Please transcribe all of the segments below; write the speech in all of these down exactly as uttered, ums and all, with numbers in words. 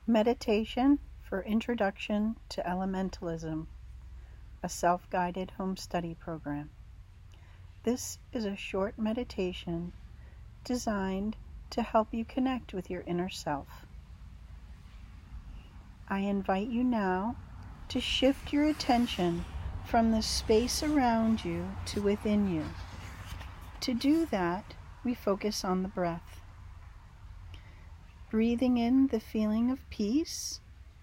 Meditation for Introduction to Elementalism, a self-guided home study program. This is a short meditation designed to help you connect with your inner self. I invite you now to shift your attention from the space around you to within you. To do that, we focus on the breath. Breathing in the feeling of peace,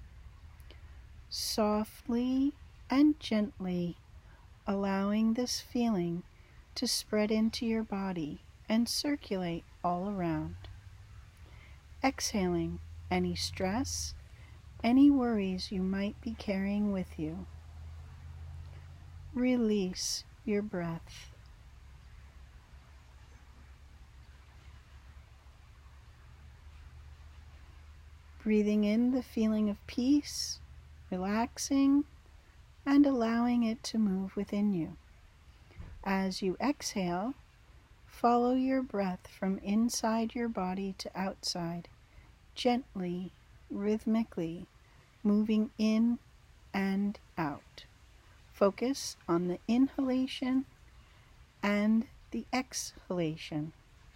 softly and gently allowing this feeling to spread into your body and circulate all around. Exhaling any stress, any worries you might be carrying with you. Release your breath. Breathing in the feeling of peace, relaxing, and allowing it to move within you. As you exhale, follow your breath from inside your body to outside, gently, rhythmically, moving in and out. Focus on the inhalation and the exhalation.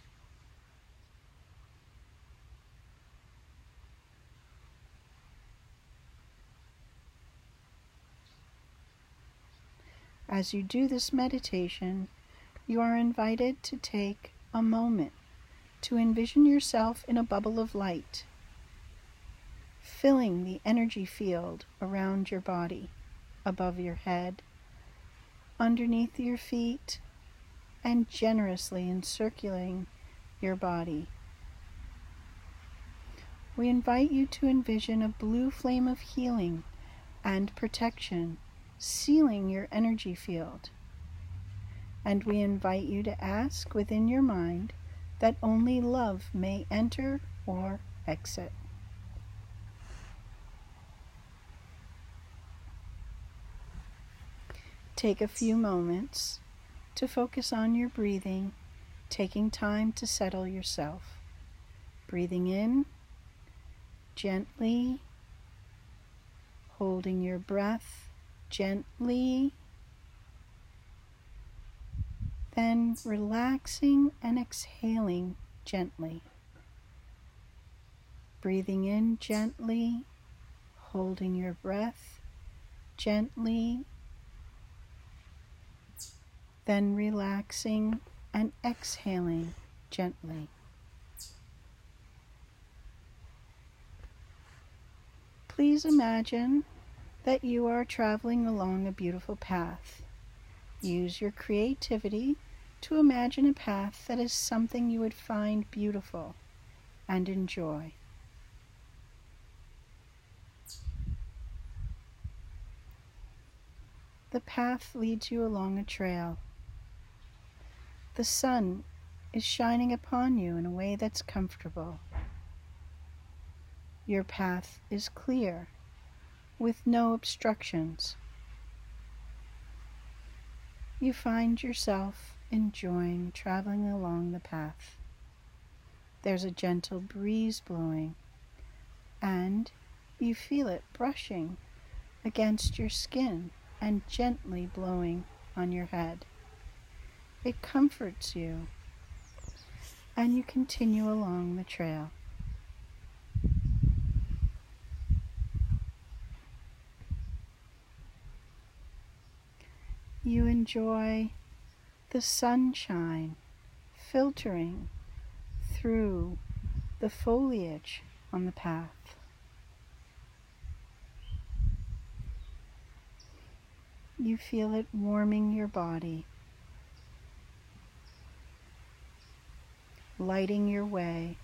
As you do this meditation, you are invited to take a moment to envision yourself in a bubble of light, filling the energy field around your body, above your head, underneath your feet, and generously encircling your body. We invite you to envision a blue flame of healing and protection sealing your energy field. And we invite you to ask within your mind that only love may enter or exit. Take a few moments to focus on your breathing, taking time to settle yourself. Breathing in, gently, holding your breath, gently, then relaxing and exhaling gently. Breathing in gently, holding your breath gently, then relaxing and exhaling gently. Please imagine that you are traveling along a beautiful path. Use your creativity to imagine a path that is something you would find beautiful and enjoy. The path leads you along a trail. The sun is shining upon you in a way that's comfortable. Your path is clear, with no obstructions. You find yourself enjoying traveling along the path. There's a gentle breeze blowing, and you feel it brushing against your skin and gently blowing on your head. It comforts you, and you continue along the trail. You enjoy the sunshine filtering through the foliage on the path. You feel it warming your body, lighting your way.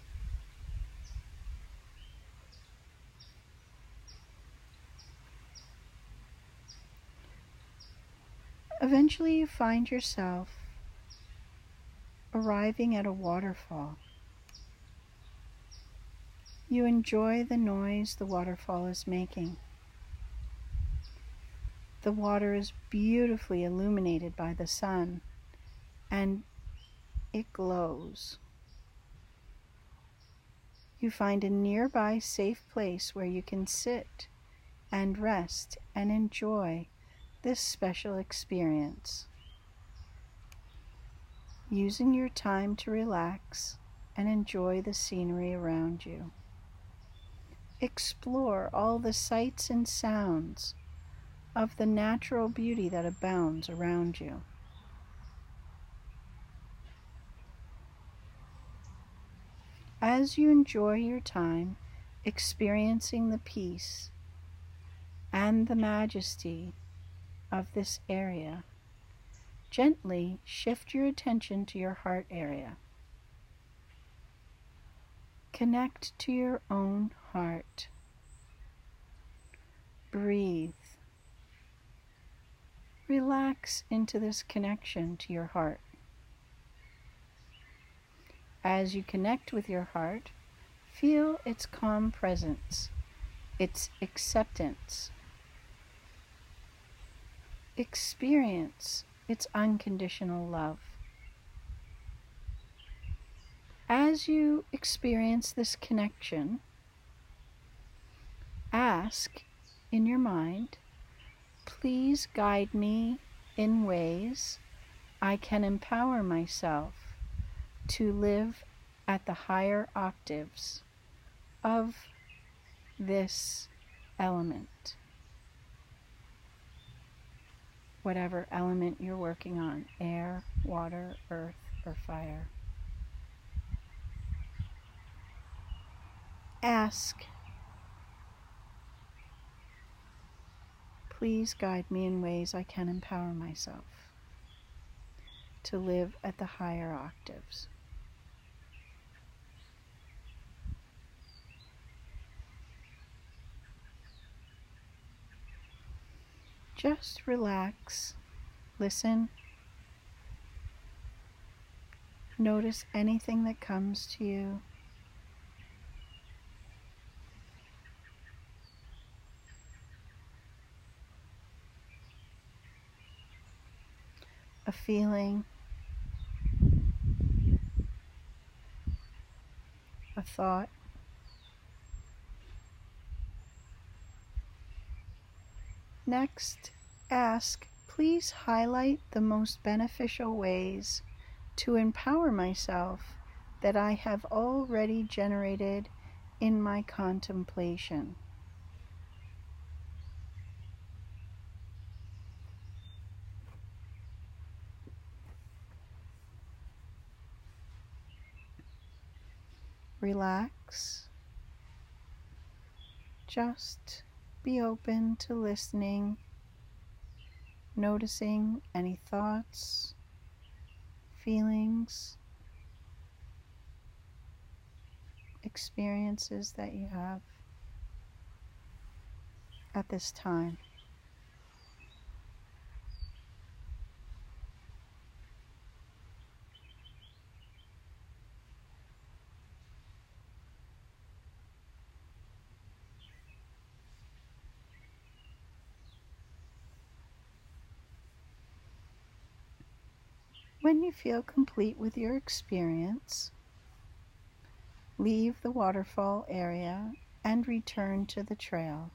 Eventually you find yourself arriving at a waterfall. You enjoy the noise the waterfall is making. The water is beautifully illuminated by the sun, and it glows. you find a nearby safe place where you can sit and rest and enjoy this special experience. Using your time to relax and enjoy the scenery around you. Explore all the sights and sounds of the natural beauty that abounds around you. As you enjoy your time experiencing the peace and the majesty of this area, gently shift your attention to your heart area. Connect to your own heart. Breathe. Relax into this connection to your heart. As you connect with your heart, feel its calm presence, its acceptance. Experience its unconditional love. As you experience this connection, ask in your mind, please guide me in ways I can empower myself to live at the higher octaves of this element. Whatever element you're working on, air, water, earth, or fire. Ask, please guide me in ways I can empower myself to live at the higher octaves. Just relax, listen, notice anything that comes to you. A feeling, a thought. Next, ask, please highlight the most beneficial ways to empower myself that I have already generated in my contemplation. Relax. Just be open to listening, noticing any thoughts, feelings, experiences that you have at this time. When you feel complete with your experience, leave the waterfall area and return to the trail.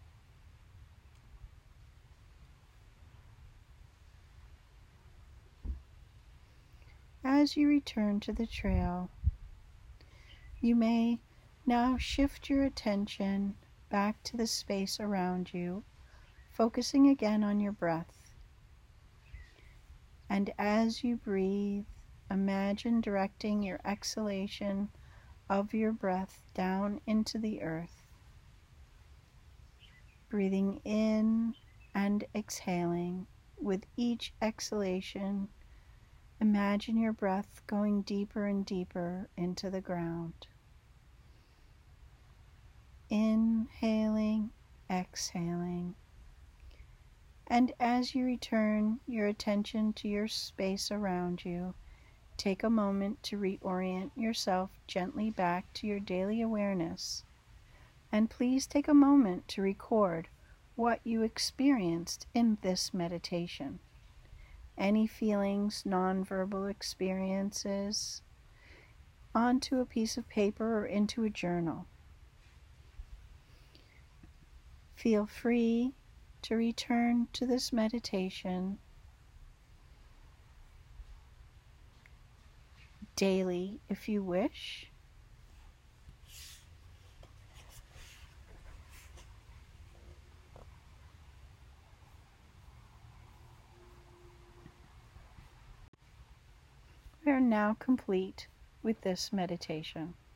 As you return to the trail, you may now shift your attention back to the space around you, focusing again on your breath. And as you breathe, imagine directing your exhalation of your breath down into the earth. Breathing in and exhaling. With each exhalation, imagine your breath going deeper and deeper into the ground. Inhaling, exhaling. And as you return your attention to your space around you, take a moment to reorient yourself gently back to your daily awareness. And please take a moment to record what you experienced in this meditation. Any feelings, nonverbal experiences, onto a piece of paper or into a journal. Feel free to return to this meditation daily if you wish. We are now complete with this meditation.